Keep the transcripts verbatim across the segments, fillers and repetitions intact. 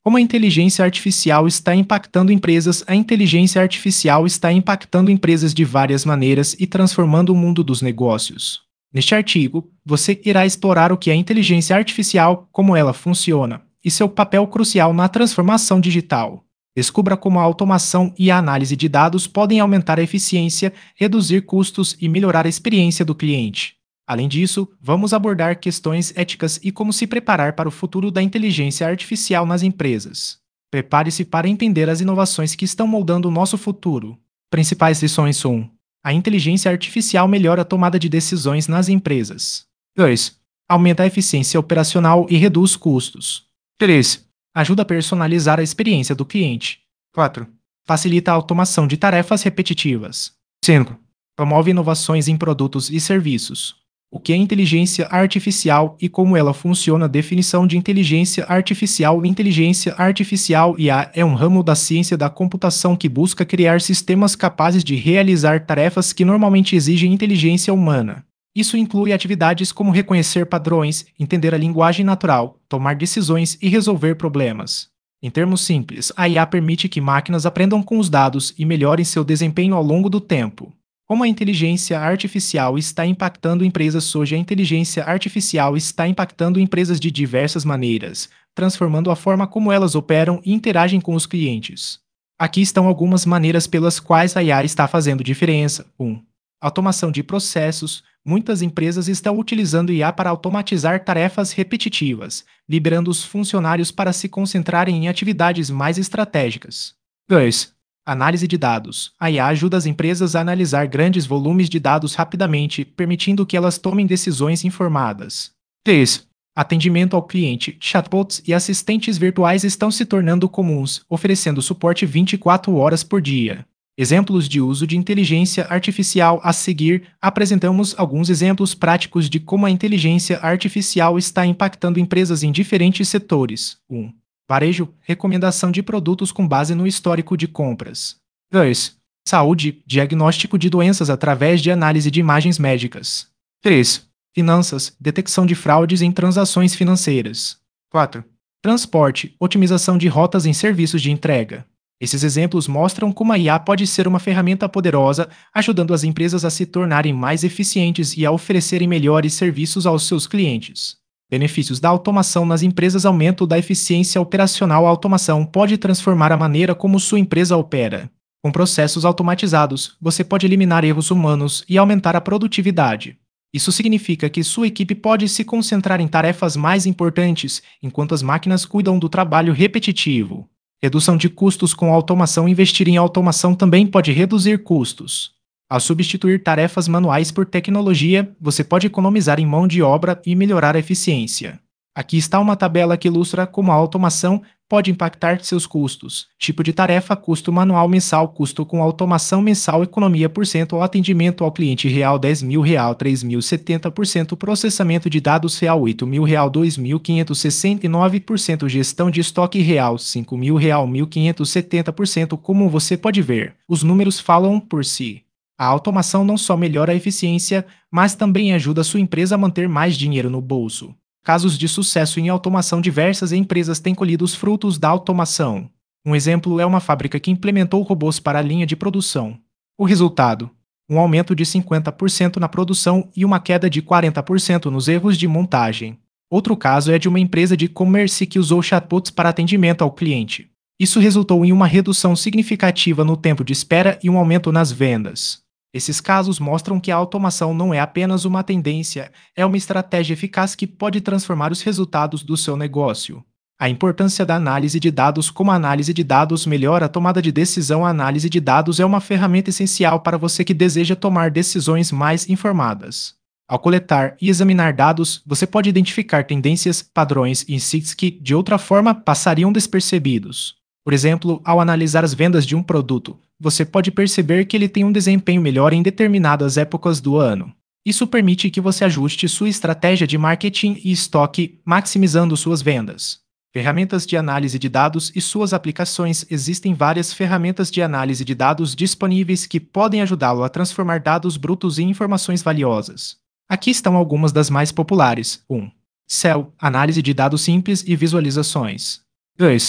Como a inteligência artificial está impactando empresas? A inteligência artificial está impactando empresas de várias maneiras e transformando o mundo dos negócios. Neste artigo, você irá explorar o que é inteligência artificial, como ela funciona e seu papel crucial na transformação digital. Descubra como a automação e a análise de dados podem aumentar a eficiência, reduzir custos e melhorar a experiência do cliente. Além disso, vamos abordar questões éticas e como se preparar para o futuro da inteligência artificial nas empresas. Prepare-se para entender as inovações que estão moldando o nosso futuro. Principais lições um. A inteligência artificial melhora a tomada de decisões nas empresas. dois. Aumenta a eficiência operacional e reduz custos. três. Ajuda a personalizar a experiência do cliente. quatro. Facilita a automação de tarefas repetitivas. cinco. Promove inovações em produtos e serviços. O que é inteligência artificial e como ela funciona? Definição de inteligência artificial. Inteligência artificial I A é um ramo da ciência da computação que busca criar sistemas capazes de realizar tarefas que normalmente exigem inteligência humana. Isso inclui atividades como reconhecer padrões, entender a linguagem natural, tomar decisões e resolver problemas. Em termos simples, a I A permite que máquinas aprendam com os dados e melhorem seu desempenho ao longo do tempo. Como a inteligência artificial está impactando empresas hoje? A inteligência artificial está impactando empresas de diversas maneiras, transformando a forma como elas operam e interagem com os clientes. Aqui estão algumas maneiras pelas quais a I A está fazendo diferença. um. Automação de processos. Muitas empresas estão utilizando I A para automatizar tarefas repetitivas, liberando os funcionários para se concentrarem em atividades mais estratégicas. dois. Análise de dados. A I A ajuda as empresas a analisar grandes volumes de dados rapidamente, permitindo que elas tomem decisões informadas. três. Atendimento ao cliente. Chatbots e assistentes virtuais estão se tornando comuns, oferecendo suporte vinte e quatro horas por dia. Exemplos de uso de inteligência artificial. A seguir, apresentamos alguns exemplos práticos de como a inteligência artificial está impactando empresas em diferentes setores. um. Varejo, recomendação de produtos com base no histórico de compras. dois. Saúde, diagnóstico de doenças através de análise de imagens médicas. três. Finanças, detecção de fraudes em transações financeiras. quatro. Transporte, otimização de rotas em serviços de entrega. Esses exemplos mostram como a I A pode ser uma ferramenta poderosa, ajudando as empresas a se tornarem mais eficientes e a oferecerem melhores serviços aos seus clientes. Benefícios da automação nas empresas. Aumento da eficiência operacional. A automação pode transformar a maneira como sua empresa opera. Com processos automatizados, você pode eliminar erros humanos e aumentar a produtividade. Isso significa que sua equipe pode se concentrar em tarefas mais importantes, enquanto as máquinas cuidam do trabalho repetitivo. Redução de custos com automação. Investir em automação também pode reduzir custos. Ao substituir tarefas manuais por tecnologia, você pode economizar em mão de obra e melhorar a eficiência. Aqui está uma tabela que ilustra como a automação pode impactar seus custos. Tipo de tarefa: custo manual mensal, custo com automação mensal, economia por cento ao atendimento ao cliente real dez mil real, três mil setenta por cento, processamento de dados real oito mil real, dois mil quinhentos e sessenta e nove por cento, gestão de estoque real cinco mil real, mil quinhentos e setenta por cento. Como você pode ver, os números falam por si. A automação não só melhora a eficiência, mas também ajuda a sua empresa a manter mais dinheiro no bolso. Casos de sucesso em automação. Diversas empresas têm colhido os frutos da automação. Um exemplo é uma fábrica que implementou robôs para a linha de produção. O resultado: um aumento de cinquenta por cento na produção e uma queda de quarenta por cento nos erros de montagem. Outro caso é de uma empresa de e-commerce que usou chatbots para atendimento ao cliente. Isso resultou em uma redução significativa no tempo de espera e um aumento nas vendas. Esses casos mostram que a automação não é apenas uma tendência, é uma estratégia eficaz que pode transformar os resultados do seu negócio. A importância da análise de dados. Como a análise de dados melhora a tomada de decisão. A análise de dados é uma ferramenta essencial para você que deseja tomar decisões mais informadas. Ao coletar e examinar dados, você pode identificar tendências, padrões e insights que, de outra forma, passariam despercebidos. Por exemplo, ao analisar as vendas de um produto, você pode perceber que ele tem um desempenho melhor em determinadas épocas do ano. Isso permite que você ajuste sua estratégia de marketing e estoque, maximizando suas vendas. Ferramentas de análise de dados e suas aplicações. Existem várias ferramentas de análise de dados disponíveis que podem ajudá-lo a transformar dados brutos em informações valiosas. Aqui estão algumas das mais populares. um. Excel, análise de dados simples e visualizações. dois.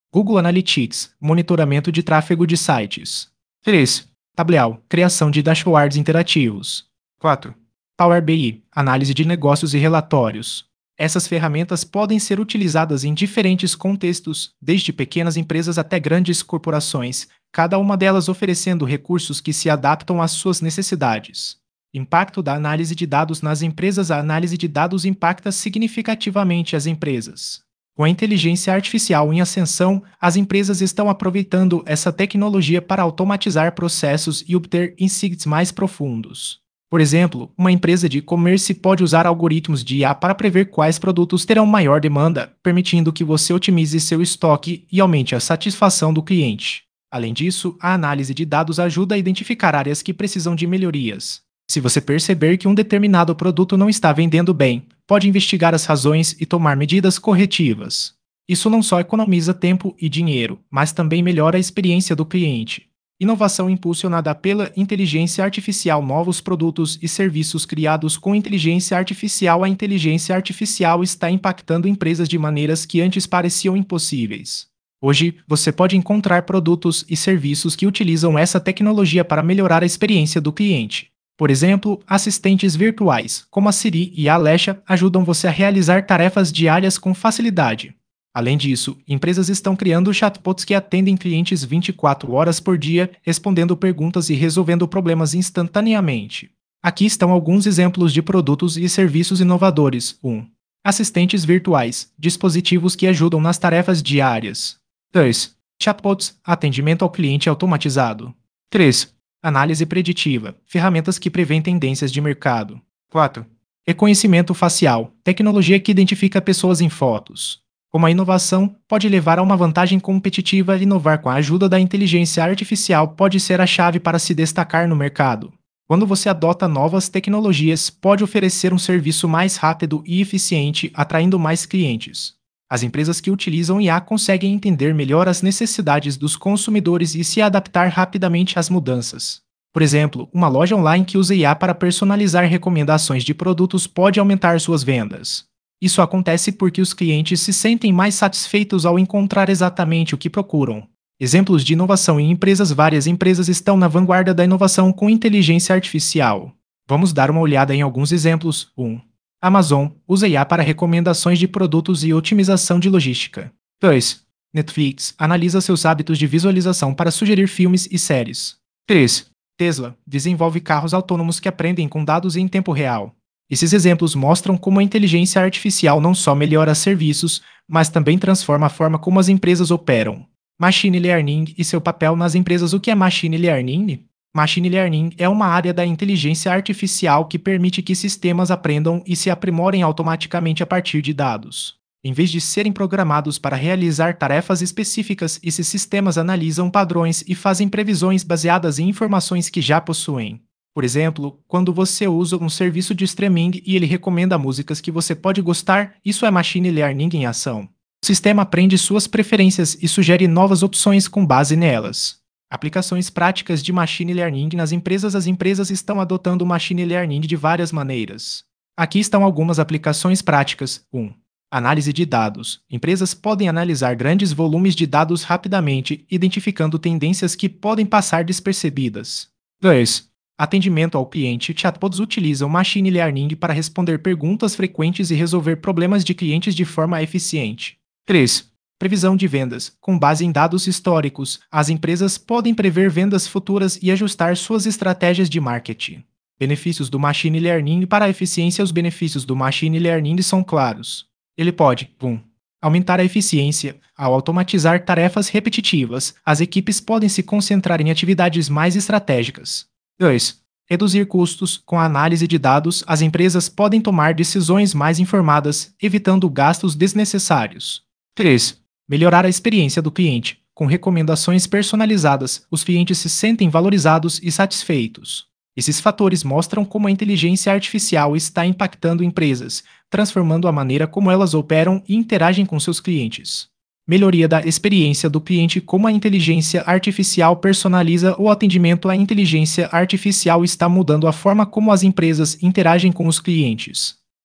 Google Analytics, monitoramento de tráfego de sites. três. Tableau, criação de dashboards interativos. quatro. Power B I, análise de negócios e relatórios. Essas ferramentas podem ser utilizadas em diferentes contextos, desde pequenas empresas até grandes corporações, cada uma delas oferecendo recursos que se adaptam às suas necessidades. Impacto da análise de dados nas empresas. A análise de dados impacta significativamente as empresas. Com a inteligência artificial em ascensão, as empresas estão aproveitando essa tecnologia para automatizar processos e obter insights mais profundos. Por exemplo, uma empresa de e-commerce pode usar algoritmos de I A para prever quais produtos terão maior demanda, permitindo que você otimize seu estoque e aumente a satisfação do cliente. Além disso, a análise de dados ajuda a identificar áreas que precisam de melhorias. Se você perceber que um determinado produto não está vendendo bem, pode investigar as razões e tomar medidas corretivas. Isso não só economiza tempo e dinheiro, mas também melhora a experiência do cliente. Inovação impulsionada pela inteligência artificial. Novos produtos e serviços criados com inteligência artificial. A inteligência artificial está impactando empresas de maneiras que antes pareciam impossíveis. Hoje, você pode encontrar produtos e serviços que utilizam essa tecnologia para melhorar a experiência do cliente. Por exemplo, assistentes virtuais, como a Siri e a Alexa, ajudam você a realizar tarefas diárias com facilidade. Além disso, empresas estão criando chatbots que atendem clientes vinte e quatro horas por dia, respondendo perguntas e resolvendo problemas instantaneamente. Aqui estão alguns exemplos de produtos e serviços inovadores. um. Assistentes virtuais, dispositivos que ajudam nas tarefas diárias. dois. Chatbots, atendimento ao cliente automatizado. três. Análise preditiva, ferramentas que prevêem tendências de mercado. quatro. Reconhecimento facial, tecnologia que identifica pessoas em fotos. Como a inovação pode levar a uma vantagem competitiva, inovar com a ajuda da inteligência artificial pode ser a chave para se destacar no mercado. Quando você adota novas tecnologias, pode oferecer um serviço mais rápido e eficiente, atraindo mais clientes. As empresas que utilizam I A conseguem entender melhor as necessidades dos consumidores e se adaptar rapidamente às mudanças. Por exemplo, uma loja online que usa I A para personalizar recomendações de produtos pode aumentar suas vendas. Isso acontece porque os clientes se sentem mais satisfeitos ao encontrar exatamente o que procuram. Exemplos de inovação em empresas. Várias empresas estão na vanguarda da inovação com inteligência artificial. Vamos dar uma olhada em alguns exemplos. um. Amazon usa I A para recomendações de produtos e otimização de logística. dois. Netflix analisa seus hábitos de visualização para sugerir filmes e séries. três. Tesla desenvolve carros autônomos que aprendem com dados em tempo real. Esses exemplos mostram como a inteligência artificial não só melhora serviços, mas também transforma a forma como as empresas operam. Machine Learning e seu papel nas empresas. O que é Machine Learning? Machine Learning é uma área da inteligência artificial que permite que sistemas aprendam e se aprimorem automaticamente a partir de dados. Em vez de serem programados para realizar tarefas específicas, esses sistemas analisam padrões e fazem previsões baseadas em informações que já possuem. Por exemplo, quando você usa um serviço de streaming e ele recomenda músicas que você pode gostar, isso é Machine Learning em ação. O sistema aprende suas preferências e sugere novas opções com base nelas. Aplicações práticas de Machine Learning nas empresas. As empresas estão adotando Machine Learning de várias maneiras. Aqui estão algumas aplicações práticas. um. Análise de dados. Empresas podem analisar grandes volumes de dados rapidamente, identificando tendências que podem passar despercebidas. dois. Atendimento ao cliente. Chatbots utilizam Machine Learning para responder perguntas frequentes e resolver problemas de clientes de forma eficiente. três. Previsão de vendas. Com base em dados históricos, as empresas podem prever vendas futuras e ajustar suas estratégias de marketing. Benefícios do Machine Learning para a eficiência. Os benefícios do Machine Learning são claros. Ele pode, um. Aumentar a eficiência. Ao automatizar tarefas repetitivas, as equipes podem se concentrar em atividades mais estratégicas. dois. Reduzir custos. Com a análise de dados, as empresas podem tomar decisões mais informadas, evitando gastos desnecessários. três. Melhorar a experiência do cliente. Com recomendações personalizadas, os clientes se sentem valorizados e satisfeitos. Esses fatores mostram como a inteligência artificial está impactando empresas, transformando a maneira como elas operam e interagem com seus clientes. Melhoria da experiência do cliente. Como a inteligência artificial personaliza o atendimento. A inteligência artificial está mudando a forma como as empresas interagem com os clientes.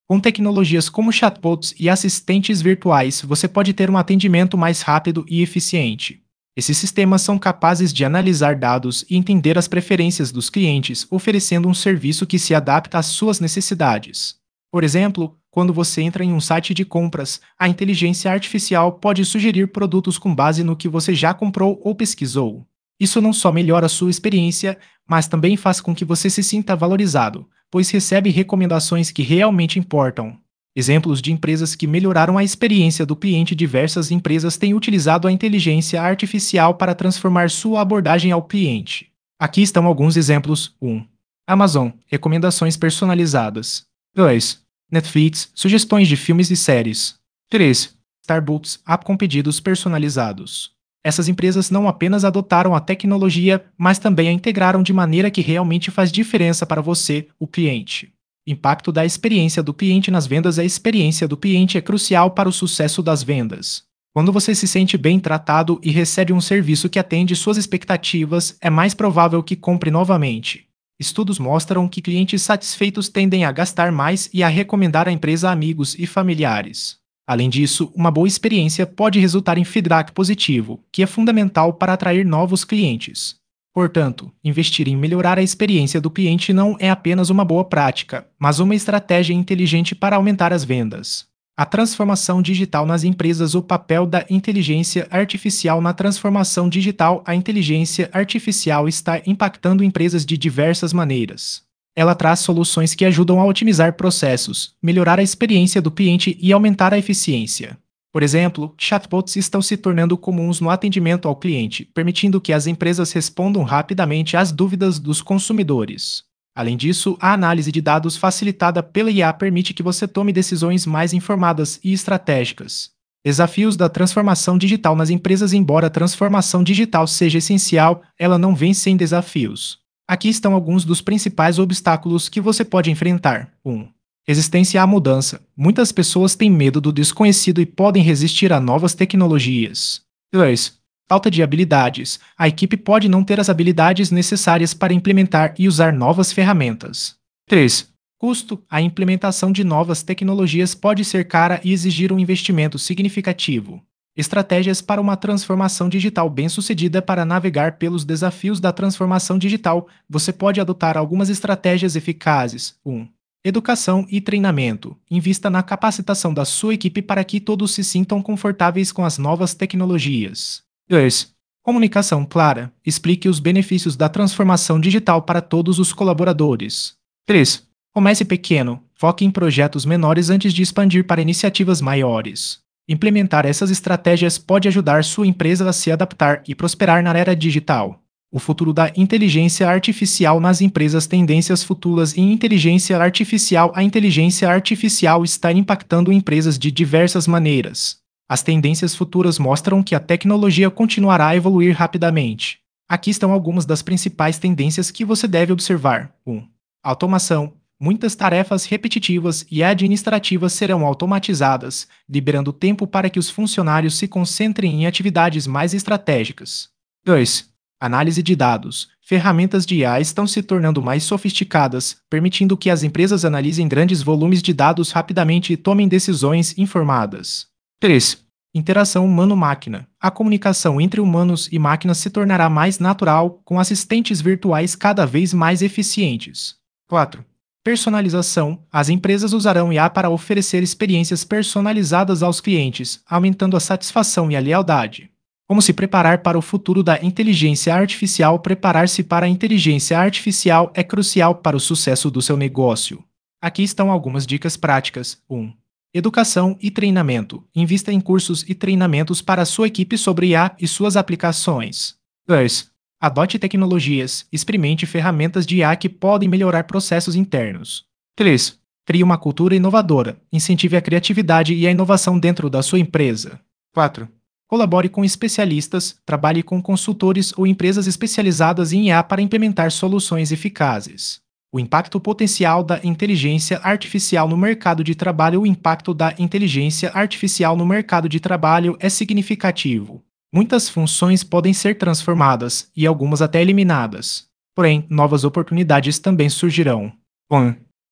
Com tecnologias como chatbots e assistentes virtuais, você pode ter um atendimento mais rápido e eficiente. Esses sistemas são capazes de analisar dados e entender as preferências dos clientes, oferecendo um serviço que se adapta às suas necessidades. Por exemplo, quando você entra em um site de compras, a inteligência artificial pode sugerir produtos com base no que você já comprou ou pesquisou. Isso não só melhora a sua experiência, mas também faz com que você se sinta valorizado, pois recebe recomendações que realmente importam. Exemplos de empresas que melhoraram a experiência do cliente: diversas empresas têm utilizado a inteligência artificial para transformar sua abordagem ao cliente. Aqui estão alguns exemplos. um. Amazon, recomendações personalizadas. dois. Netflix, sugestões de filmes e séries. três. Starbucks, app com pedidos personalizados. Essas empresas não apenas adotaram a tecnologia, mas também a integraram de maneira que realmente faz diferença para você, o cliente. Impacto da experiência do cliente nas vendas. A experiência do cliente é crucial para o sucesso das vendas. Quando você se sente bem tratado e recebe um serviço que atende suas expectativas, é mais provável que compre novamente. Estudos mostram que clientes satisfeitos tendem a gastar mais e a recomendar a empresa a amigos e familiares. Além disso, uma boa experiência pode resultar em feedback positivo, que é fundamental para atrair novos clientes. Portanto, investir em melhorar a experiência do cliente não é apenas uma boa prática, mas uma estratégia inteligente para aumentar as vendas. A transformação digital nas empresas. O papel da inteligência artificial na transformação digital. A inteligência artificial está impactando empresas de diversas maneiras. Ela traz soluções que ajudam a otimizar processos, melhorar a experiência do cliente e aumentar a eficiência. Por exemplo, chatbots estão se tornando comuns no atendimento ao cliente, permitindo que as empresas respondam rapidamente às dúvidas dos consumidores. Além disso, a análise de dados facilitada pela I A permite que você tome decisões mais informadas e estratégicas. Desafios da transformação digital nas empresas. Embora a transformação digital seja essencial, ela não vem sem desafios. Aqui estão alguns dos principais obstáculos que você pode enfrentar. um. Resistência à mudança. Muitas pessoas têm medo do desconhecido e podem resistir a novas tecnologias. dois. Falta de habilidades. A equipe pode não ter as habilidades necessárias para implementar e usar novas ferramentas. três. Custo. A implementação de novas tecnologias pode ser cara e exigir um investimento significativo. Estratégias para uma transformação digital bem-sucedida. Para navegar pelos desafios da transformação digital, você pode adotar algumas estratégias eficazes. um. Educação e treinamento. Invista na capacitação da sua equipe para que todos se sintam confortáveis com as novas tecnologias. dois. Comunicação clara. Explique os benefícios da transformação digital para todos os colaboradores. três. Comece pequeno. Foque em projetos menores antes de expandir para iniciativas maiores. Implementar essas estratégias pode ajudar sua empresa a se adaptar e prosperar na era digital. O futuro da inteligência artificial nas empresas. Tendências futuras em inteligência artificial. A inteligência artificial está impactando empresas de diversas maneiras. As tendências futuras mostram que a tecnologia continuará a evoluir rapidamente. Aqui estão algumas das principais tendências que você deve observar. um. Automação. Muitas tarefas repetitivas e administrativas serão automatizadas, liberando tempo para que os funcionários se concentrem em atividades mais estratégicas. dois. Análise de dados. Ferramentas de I A estão se tornando mais sofisticadas, permitindo que as empresas analisem grandes volumes de dados rapidamente e tomem decisões informadas. três. Interação humano-máquina. A comunicação entre humanos e máquinas se tornará mais natural, com assistentes virtuais cada vez mais eficientes. quatro. Personalização. As empresas usarão I A para oferecer experiências personalizadas aos clientes, aumentando a satisfação e a lealdade. Como se preparar para o futuro da inteligência artificial? Preparar-se para a inteligência artificial é crucial para o sucesso do seu negócio. Aqui estão algumas dicas práticas. um. Educação e treinamento. Invista em cursos e treinamentos para a sua equipe sobre I A e suas aplicações. dois. Adote tecnologias. Experimente ferramentas de I A que podem melhorar processos internos. três. Crie uma cultura inovadora. Incentive a criatividade e a inovação dentro da sua empresa. quatro. Colabore com especialistas, trabalhe com consultores ou empresas especializadas em I A para implementar soluções eficazes. O impacto potencial da inteligência artificial no mercado de trabalho. O impacto da inteligência artificial no mercado de trabalho é significativo. Muitas funções podem ser transformadas e algumas até eliminadas. Porém, novas oportunidades também surgirão. um.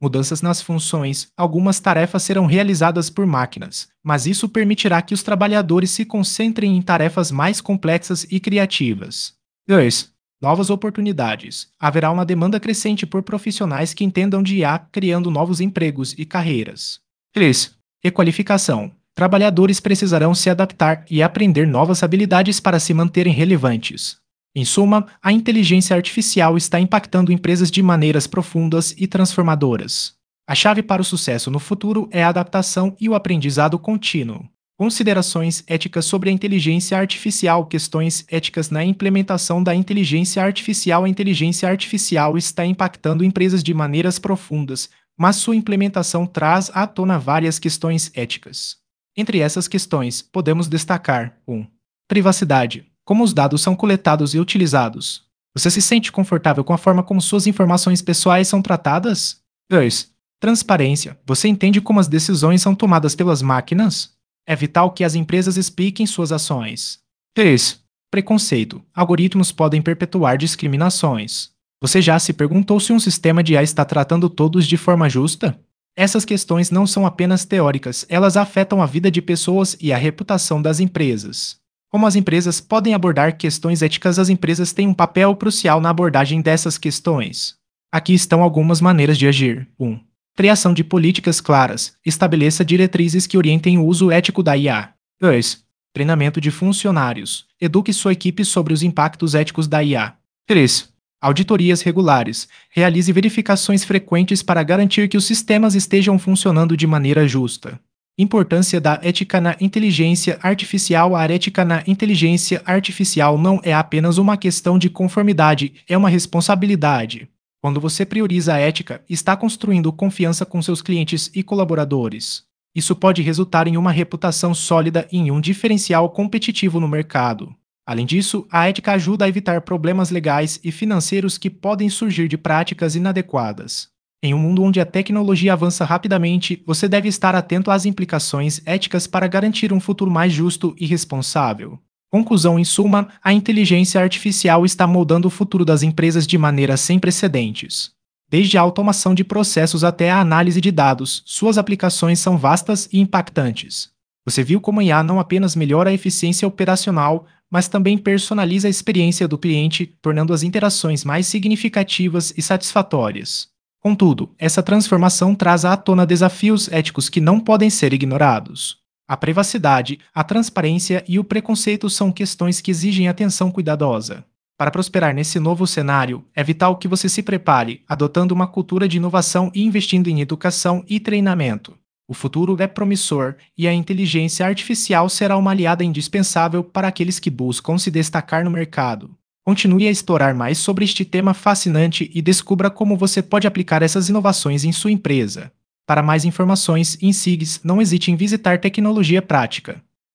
Mudanças nas funções, algumas tarefas serão realizadas por máquinas, mas isso permitirá que os trabalhadores se concentrem em tarefas mais complexas e criativas. dois. Novas oportunidades. Haverá uma demanda crescente por profissionais que entendam de I A, criando novos empregos e carreiras. três. Requalificação. Trabalhadores precisarão se adaptar e aprender novas habilidades para se manterem relevantes. Em suma, a inteligência artificial está impactando empresas de maneiras profundas e transformadoras. A chave para o sucesso no futuro é a adaptação e o aprendizado contínuo. Considerações éticas sobre a inteligência artificial. Questões éticas na implementação da inteligência artificial. A inteligência artificial está impactando empresas de maneiras profundas, mas sua implementação traz à tona várias questões éticas. Entre essas questões, podemos destacar um. Privacidade. Como os dados são coletados e utilizados? Você se sente confortável com a forma como suas informações pessoais são tratadas? dois. Transparência. Você entende como as decisões são tomadas pelas máquinas? É vital que as empresas expliquem suas ações. três. Preconceito. Algoritmos podem perpetuar discriminações. Você já se perguntou se um sistema de I A está tratando todos de forma justa? Essas questões não são apenas teóricas, elas afetam a vida de pessoas e a reputação das empresas. Como as empresas podem abordar questões éticas? As empresas têm um papel crucial na abordagem dessas questões. Aqui estão algumas maneiras de agir. um. Criação de políticas claras. Estabeleça diretrizes que orientem o uso ético da I A. dois. Treinamento de funcionários. Eduque sua equipe sobre os impactos éticos da I A. três. Auditorias regulares. Realize verificações frequentes para garantir que os sistemas estejam funcionando de maneira justa. Importância da ética na inteligência artificial. A ética na inteligência artificial não é apenas uma questão de conformidade, é uma responsabilidade. Quando você prioriza a ética, está construindo confiança com seus clientes e colaboradores. Isso pode resultar em uma reputação sólida e em um diferencial competitivo no mercado. Além disso, a ética ajuda a evitar problemas legais e financeiros que podem surgir de práticas inadequadas. Em um mundo onde a tecnologia avança rapidamente, você deve estar atento às implicações éticas para garantir um futuro mais justo e responsável. Conclusão: em suma, a inteligência artificial está moldando o futuro das empresas de maneira sem precedentes. Desde a automação de processos até a análise de dados, suas aplicações são vastas e impactantes. Você viu como a I A não apenas melhora a eficiência operacional, mas também personaliza a experiência do cliente, tornando as interações mais significativas e satisfatórias. Contudo, essa transformação traz à tona desafios éticos que não podem ser ignorados. A privacidade, a transparência e o preconceito são questões que exigem atenção cuidadosa. Para prosperar nesse novo cenário, é vital que você se prepare, adotando uma cultura de inovação e investindo em educação e treinamento. O futuro é promissor e a inteligência artificial será uma aliada indispensável para aqueles que buscam se destacar no mercado. Continue a explorar mais sobre este tema fascinante e descubra como você pode aplicar essas inovações em sua empresa. Para mais informações, em S I Gs, não hesite em visitar Tecnologia Prática.